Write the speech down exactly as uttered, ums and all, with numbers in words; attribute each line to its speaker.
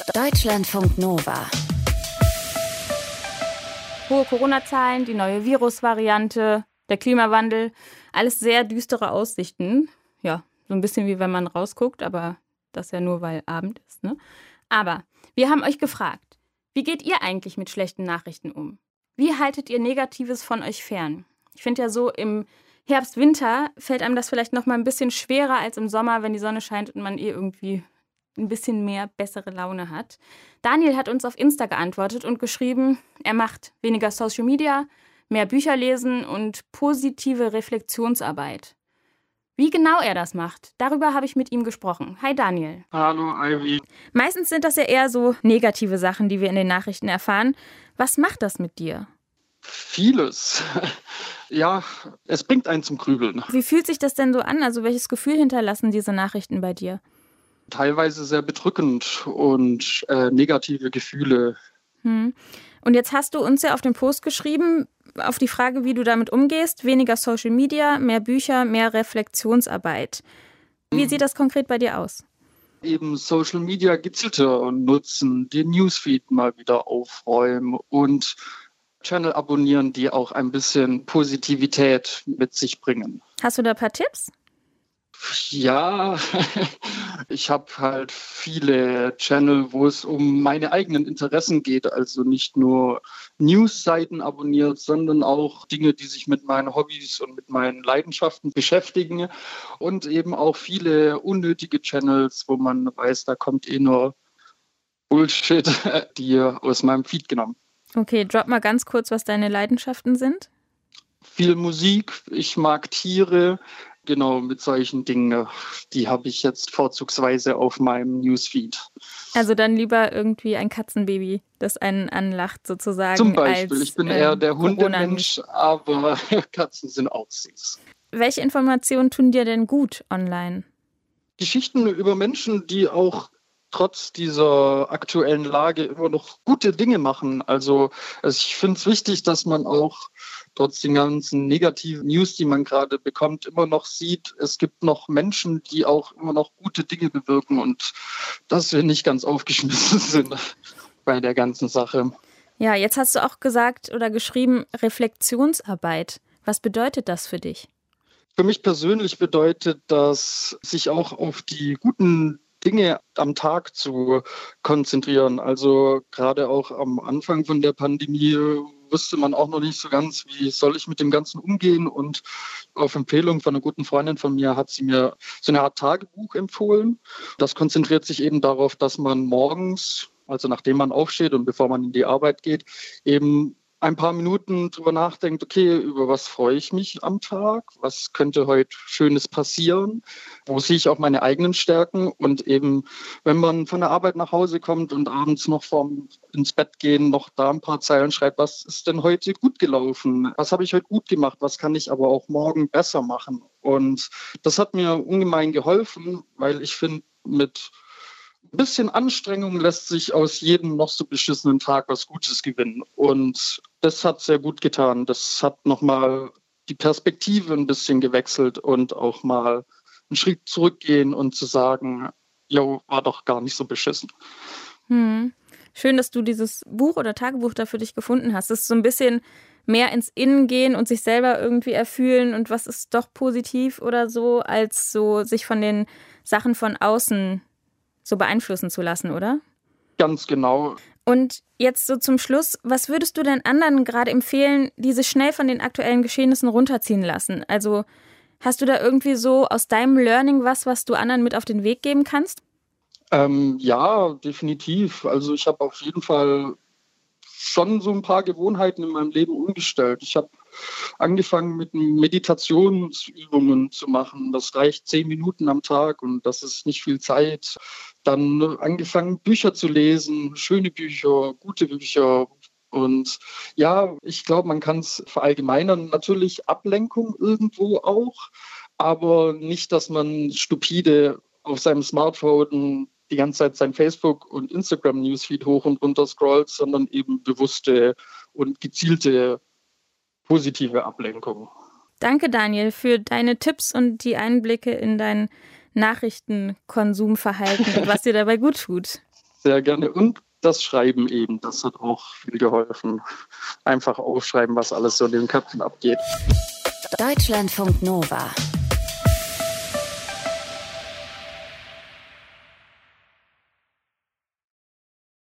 Speaker 1: Deutschlandfunk Nova.
Speaker 2: Hohe Corona-Zahlen, die neue Virusvariante, der Klimawandel, alles sehr düstere Aussichten. Ja, so ein bisschen wie wenn man rausguckt, aber das ja nur, weil Abend ist, ne? Aber wir haben euch gefragt, wie geht ihr eigentlich mit schlechten Nachrichten um? Wie haltet ihr Negatives von euch fern? Ich finde ja so, im Herbst, Winter fällt einem das vielleicht noch mal ein bisschen schwerer als im Sommer, wenn die Sonne scheint und man eh irgendwie ein bisschen mehr bessere Laune hat. Daniel hat uns auf Insta geantwortet und geschrieben, er macht weniger Social Media, mehr Bücher lesen und positive Reflexionsarbeit. Wie genau er das macht, darüber habe ich mit ihm gesprochen. Hi Daniel.
Speaker 3: Hallo Ivy.
Speaker 2: Meistens sind das ja eher so negative Sachen, die wir in den Nachrichten erfahren. Was macht das mit dir?
Speaker 3: Vieles. Ja, es bringt einen zum Grübeln.
Speaker 2: Wie fühlt sich das denn so an? Also welches Gefühl hinterlassen diese Nachrichten bei dir?
Speaker 3: Teilweise sehr bedrückend und äh, negative Gefühle.
Speaker 2: Hm. Und jetzt hast du uns ja auf den Post geschrieben, auf die Frage, wie du damit umgehst, weniger Social Media, mehr Bücher, mehr Reflexionsarbeit. Wie sieht das konkret bei dir aus?
Speaker 3: Eben Social Media gezielter nutzen, den Newsfeed mal wieder aufräumen und Channel abonnieren, die auch ein bisschen Positivität mit sich bringen.
Speaker 2: Hast du da ein paar Tipps?
Speaker 3: Ja, ich habe halt viele Channel, wo es um meine eigenen Interessen geht. Also nicht nur News-Seiten abonniert, sondern auch Dinge, die sich mit meinen Hobbys und mit meinen Leidenschaften beschäftigen. Und eben auch viele unnötige Channels, wo man weiß, da kommt eh nur Bullshit, die aus meinem Feed genommen.
Speaker 2: Okay, drop mal ganz kurz, was deine Leidenschaften sind.
Speaker 3: Viel Musik, ich mag Tiere. Genau, mit solchen Dingen, die habe ich jetzt vorzugsweise auf meinem Newsfeed.
Speaker 2: Also dann lieber irgendwie ein Katzenbaby, das einen anlacht sozusagen.
Speaker 3: Zum Beispiel,
Speaker 2: als,
Speaker 3: ich bin
Speaker 2: äh,
Speaker 3: eher der Hundemensch, aber Katzen sind auch süß.
Speaker 2: Welche Informationen tun dir denn gut online?
Speaker 3: Geschichten über Menschen, die auch trotz dieser aktuellen Lage immer noch gute Dinge machen. Also, also ich finde es wichtig, dass man auch trotz den ganzen negativen News, die man gerade bekommt, immer noch sieht, es gibt noch Menschen, die auch immer noch gute Dinge bewirken und dass wir nicht ganz aufgeschmissen sind bei der ganzen Sache.
Speaker 2: Ja, jetzt hast du auch gesagt oder geschrieben, Reflexionsarbeit. Was bedeutet das für dich?
Speaker 3: Für mich persönlich bedeutet das, sich auch auf die guten Dinge am Tag zu konzentrieren. Also gerade auch am Anfang von der Pandemie wusste man auch noch nicht so ganz, wie soll ich mit dem Ganzen umgehen. Und auf Empfehlung von einer guten Freundin von mir hat sie mir so eine Art Tagebuch empfohlen. Das konzentriert sich eben darauf, dass man morgens, also nachdem man aufsteht und bevor man in die Arbeit geht, eben ein paar Minuten drüber nachdenkt, okay, über was freue ich mich am Tag? Was könnte heute Schönes passieren? Wo sehe ich auch meine eigenen Stärken? Und eben, wenn man von der Arbeit nach Hause kommt und abends noch vorm ins Bett gehen, noch da ein paar Zeilen schreibt, was ist denn heute gut gelaufen? Was habe ich heute gut gemacht? Was kann ich aber auch morgen besser machen? Und das hat mir ungemein geholfen, weil ich finde, mit ein bisschen Anstrengung lässt sich aus jedem noch so beschissenen Tag was Gutes gewinnen. Und das hat sehr gut getan. Das hat nochmal die Perspektive ein bisschen gewechselt und auch mal einen Schritt zurückgehen und zu sagen, jo, war doch gar nicht so beschissen.
Speaker 2: Hm. Schön, dass du dieses Buch oder Tagebuch da für dich gefunden hast. Das ist so ein bisschen mehr ins Innen gehen und sich selber irgendwie erfühlen und was ist doch positiv oder so, als so sich von den Sachen von außen so beeinflussen zu lassen, oder?
Speaker 3: Ganz genau.
Speaker 2: Und jetzt so zum Schluss, was würdest du denn anderen gerade empfehlen, die sich schnell von den aktuellen Geschehnissen runterziehen lassen? Also hast du da irgendwie so aus deinem Learning was, was du anderen mit auf den Weg geben kannst?
Speaker 3: Ähm, ja, definitiv. Also ich habe auf jeden Fall schon so ein paar Gewohnheiten in meinem Leben umgestellt. Ich habe angefangen mit Meditationsübungen zu machen. Das reicht zehn Minuten am Tag und das ist nicht viel Zeit. Dann angefangen, Bücher zu lesen, schöne Bücher, gute Bücher. Und ja, ich glaube, man kann es verallgemeinern. Natürlich Ablenkung irgendwo auch, aber nicht, dass man stupide auf seinem Smartphone die ganze Zeit sein Facebook- und Instagram-Newsfeed hoch und runter scrollt, sondern eben bewusste und gezielte positive Ablenkung.
Speaker 2: Danke, Daniel, für deine Tipps und die Einblicke in dein Nachrichtenkonsumverhalten und was dir dabei gut tut.
Speaker 3: Sehr gerne. Und das Schreiben eben, das hat auch viel geholfen. Einfach aufschreiben, was alles so in den Köpfen abgeht.
Speaker 1: Deutschlandfunk Nova.